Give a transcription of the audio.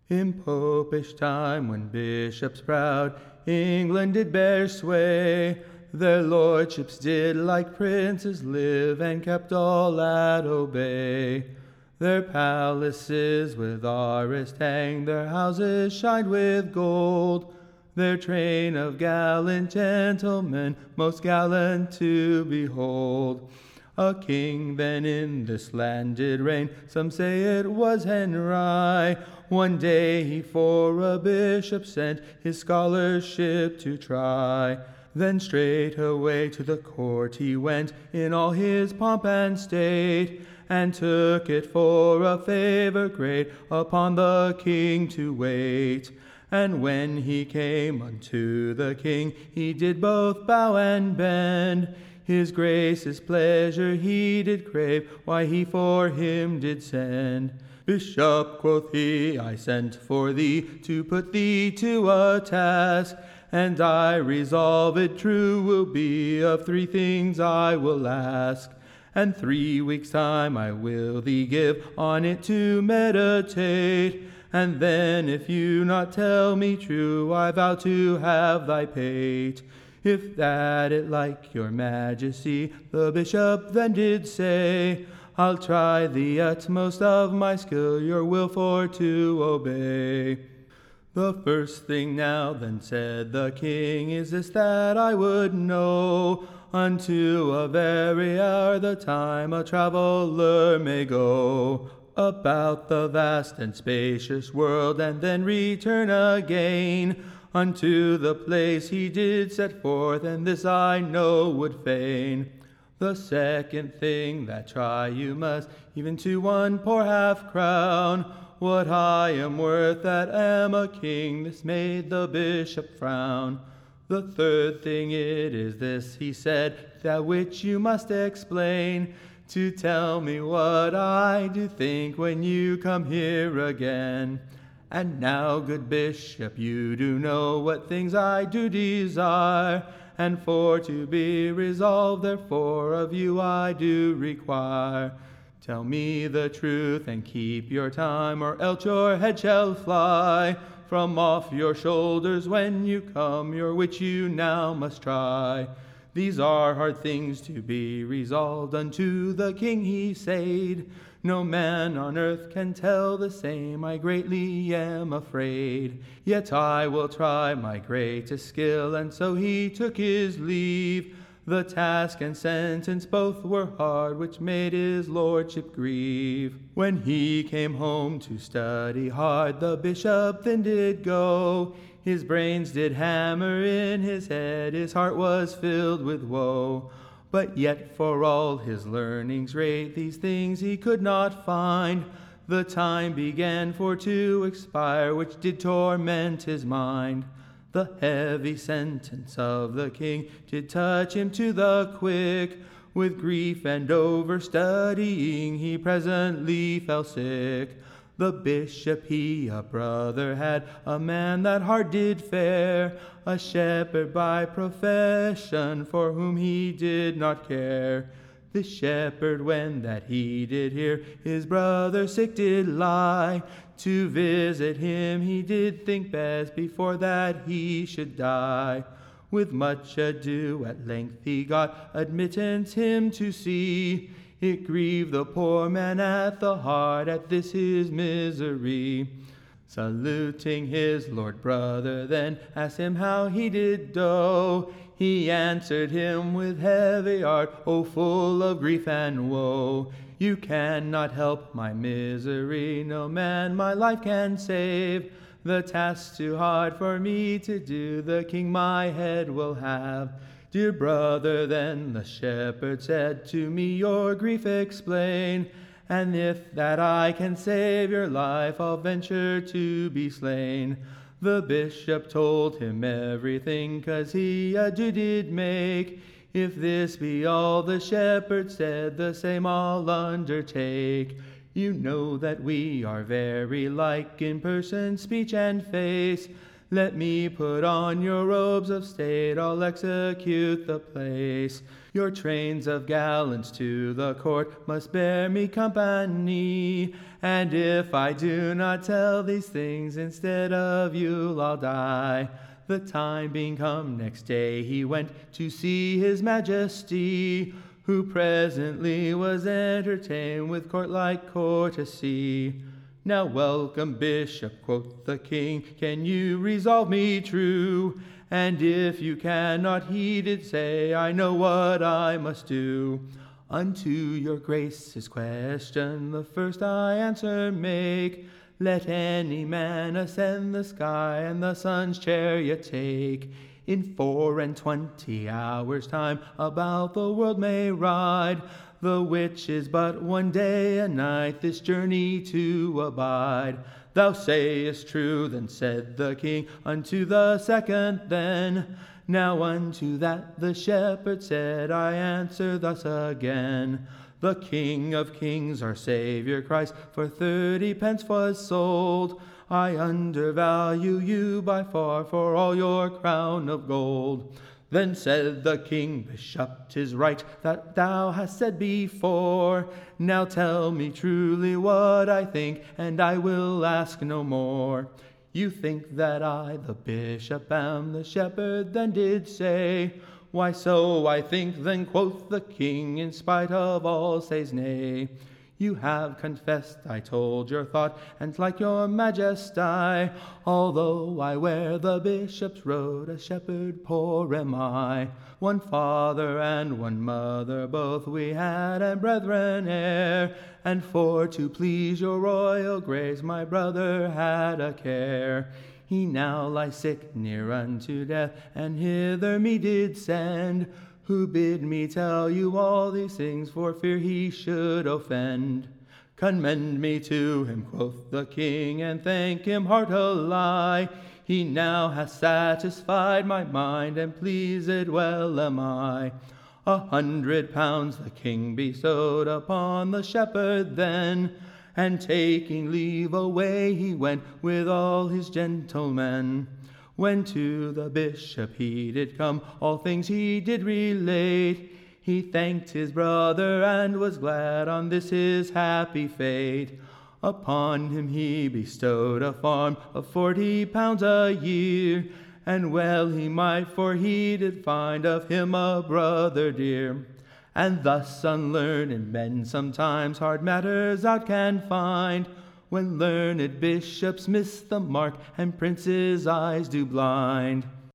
In popish time, when bishops proud England did bear sway, their lordships did like princes live, and kept all at obey. Their palaces with arras hang, their houses shined with gold, their train of gallant gentlemen most gallant to behold. A king then in this land did reign, some say it was Henry. One day he for a bishop sent his scholarship to try. Then straightway to the court he went in all his pomp and state, and took it for a favor great upon the king to wait. And when he came unto the king, he did both bow and bend. His grace's pleasure he did crave, why he for him did send. Bishop, quoth he, I sent for thee to put thee to a task, and I resolve it true will be, of 3 things I will ask. And 3 weeks' time I will thee give on it to meditate, and then if you not tell me true, I vow to have thy pate. If that it like your majesty, the bishop then did say, I'll try the utmost of my skill your will for to obey. The first thing now then said the king is this, that I would know unto a very hour the time a traveller may go about the vast and spacious world, and then return again unto the place he did set forth, and this I know would fain. The second thing that try you must, even to 1 poor half crown, what I am worth that am a king. This made the bishop frown. The third thing it is this, he said, that which you must explain, to tell me what I do think when you come here again. And now, good bishop, you do know what things I do desire, and for to be resolved therefore of you I do require. Tell me the truth and keep your time, or else your head shall fly from off your shoulders when you come, your which you now must try. These are hard things to be resolved unto the king, he said. No man on earth can tell the same, I greatly am afraid. Yet I will try my greatest skill, and so he took his leave. The task and sentence both were hard, which made his lordship grieve. When he came home to study hard, the bishop then did go. His brains did hammer in his head, his heart was filled with woe. But yet for all his learning's great, these things he could not find. The time began for to expire, which did torment his mind. The heavy sentence of the king did touch him to the quick. With grief and overstudying he presently fell sick. The bishop he a brother had, a man that hard did fare, a shepherd by profession, for whom he did not care. The shepherd, when that he did hear his brother sick did lie, to visit him he did think best before that he should die. With much ado at length he got admittance him to see. It grieved the poor man at the heart at this his misery. Saluting his lord brother then asked him how he did do. He answered him with heavy heart, oh full of grief and woe. You cannot help my misery, no man my life can save. The task's too hard for me to do, the king my head will have. Dear brother, then the shepherd said, to me your grief explain, and if that I can save your life, I'll venture to be slain. The bishop told him everything, 'cause he a do did make. If this be all the shepherd said, the same I'll undertake. You know that we are very like in person, speech, and face. Let me put on your robes of state, I'll execute the place. Your trains of gallants to the court must bear me company. And if I do not tell these things, instead of you I'll die. The time being come, next day he went to see his majesty, who presently was entertained with court-like courtesy. Now welcome, bishop, quoth the king, can you resolve me true? And if you cannot heed it, say, I know what I must do. Unto your grace's question the first I answer make. Let any man ascend the sky, and the sun's chariot take. In 24 hours' time about the world may ride, the which is but one day and night, this journey to abide. Thou sayest true, then said the king unto the second then. Now unto that the shepherd said, I answer thus again. The King of kings, our Saviour Christ, for 30 pence was sold. I undervalue you by far for all your crown of gold. Then said the king, Bishop, 'tis right that thou hast said before. Now tell me truly what I think, and I will ask no more. You think that I, the bishop, am the shepherd, then did say. Why, so I think, then quoth the king, in spite of all says nay. You have confessed, I told your thought, and like your majesty, although I wear the bishop's robe, a shepherd poor am I. One father and one mother both we had, and brethren heir, and for to please your royal grace my brother had a care. He now lies sick near unto death, and hither me did send, who bid me tell you all these things for fear he should offend. Commend me to him, quoth the king, and thank him heartily. He now hath satisfied my mind, and pleased well am I. 100 pounds the king bestowed upon the shepherd then, and taking leave away he went with all his gentlemen. When to the bishop he did come, all things he did relate. He thanked his brother and was glad on this his happy fate. Upon him he bestowed a farm of 40 pounds a year, and well he might, for he did find of him a brother dear. And thus unlearned men sometimes hard matters out can find, when learned bishops miss the mark and princes' eyes do blind.